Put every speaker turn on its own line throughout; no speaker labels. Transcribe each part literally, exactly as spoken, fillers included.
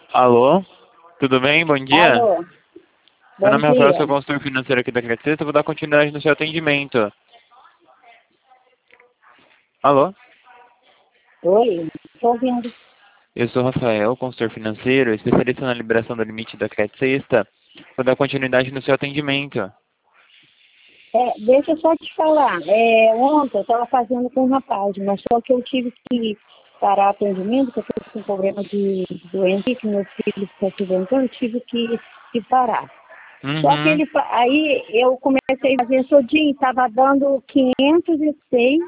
Alô? Tudo bem? Bom dia.
Alô,
Meu
bom
nome é Rafael, sou
dia.
consultor financeiro aqui da Credit Suisse. Eu vou dar continuidade no seu atendimento. Alô?
Oi, estou ouvindo.
Eu sou Rafael, consultor financeiro, especialista na liberação do limite da Credit Suisse. Vou dar continuidade no seu atendimento.
É, deixa eu só te falar. É, ontem eu estava fazendo com um rapaz, mas só que eu tive que parar o atendimento, porque eu estou com problema de doença, que meu filho se acidentou, eu tive que, que parar. Só que
Uhum.
ele, fa- aí eu comecei a fazer todinho, estava dando quinhentos e seis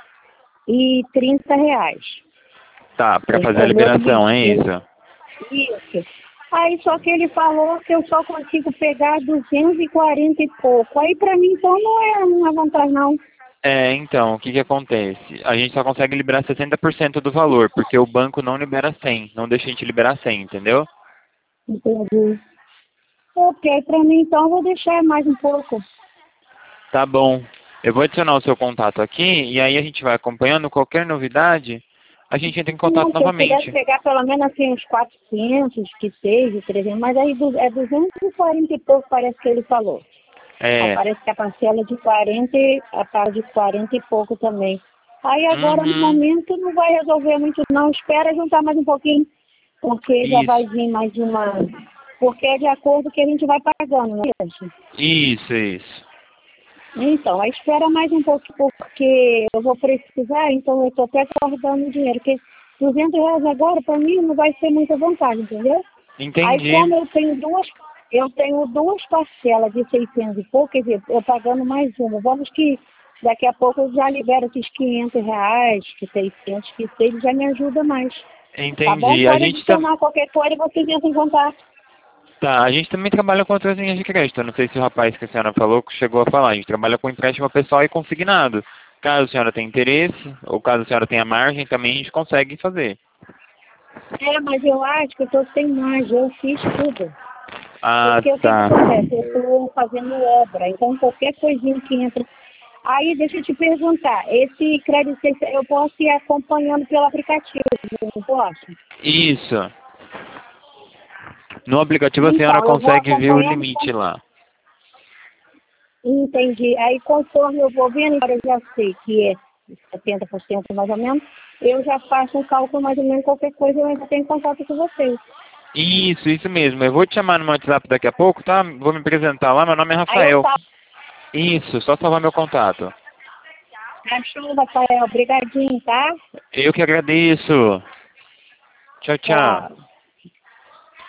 e trinta reais.
Tá, pra
O,
fazer a
o meu
liberação, é
limite.
isso?
Isso. Aí só que ele falou que eu só consigo pegar duzentos e quarenta e pouco. Aí pra mim então não é uma vantagem não.
É, então, o que que acontece? A gente só consegue liberar sessenta por cento do valor, porque o banco não libera cem, não deixa a gente liberar cem, entendeu?
Entendi. É, porque aí pra mim então eu vou deixar mais um pouco.
Tá bom. Eu vou adicionar o seu contato aqui e aí a gente vai acompanhando qualquer novidade, a gente entra em contato
Não, se eu pudesse
novamente.
pegar pelo menos assim uns quatrocentos, que seja, trezentos, mas aí du- é duzentos e quarenta e pouco parece que ele falou. Aí
É.
parece que a parcela é de quarenta, e- a parcela de quarenta e pouco também. Aí agora no
Uhum.
momento não vai resolver muito não, espera juntar mais um pouquinho, porque já vai
Isso.
vir mais uma, porque é de acordo com que a gente vai pagando, né? Gente?
Isso, isso.
Então, aí espera mais um pouco, porque eu vou precisar, então eu estou até guardando o dinheiro, porque duzentos reais agora para mim não vai ser muita vantagem, entendeu? Aí
Entendi.
como eu tenho duas, eu tenho duas parcelas de seiscentos e pouco, quer dizer, eu pagando mais uma. Vamos que daqui a pouco eu já libero esses quinhentos reais, que seiscentos, que seja, já me ajuda mais. Tá bom?
Entendi. A
Pode
gente tam...
adicionar qualquer coisa e vocês entram em contato.
tá, a gente também trabalha com outras linhas de crédito. Eu não sei se o rapaz que a senhora falou que chegou a falar. A gente trabalha com empréstimo pessoal e consignado. Caso a senhora tenha interesse, ou caso a senhora tenha margem, também a gente consegue fazer.
É, mas eu acho que eu estou sem margem, eu fiz tudo.
Ah,
Porque o que, que
tá.
acontece? Eu estou fazendo obra, então qualquer coisinha que entra. Aí deixa eu te perguntar, esse crédito eu posso ir acompanhando pelo aplicativo, não posso?
Isso. No aplicativo a senhora
Então, eu vou
consegue ver o
acompanhando,
limite lá.
entendi. Aí conforme eu vou vendo, agora eu já sei que é setenta por cento mais ou menos, eu já faço um cálculo mais ou menos, qualquer coisa eu ainda tenho contato com vocês.
Isso, isso mesmo. Eu vou te chamar no meu WhatsApp daqui a pouco, tá? Vou me apresentar lá. Meu nome é
Aí eu
Rafael.
salvo.
Isso, só salvar meu contato.
Tá show, Rafael. Obrigadinho, tá?
Eu que agradeço. Tchau, tchau.
Tchau.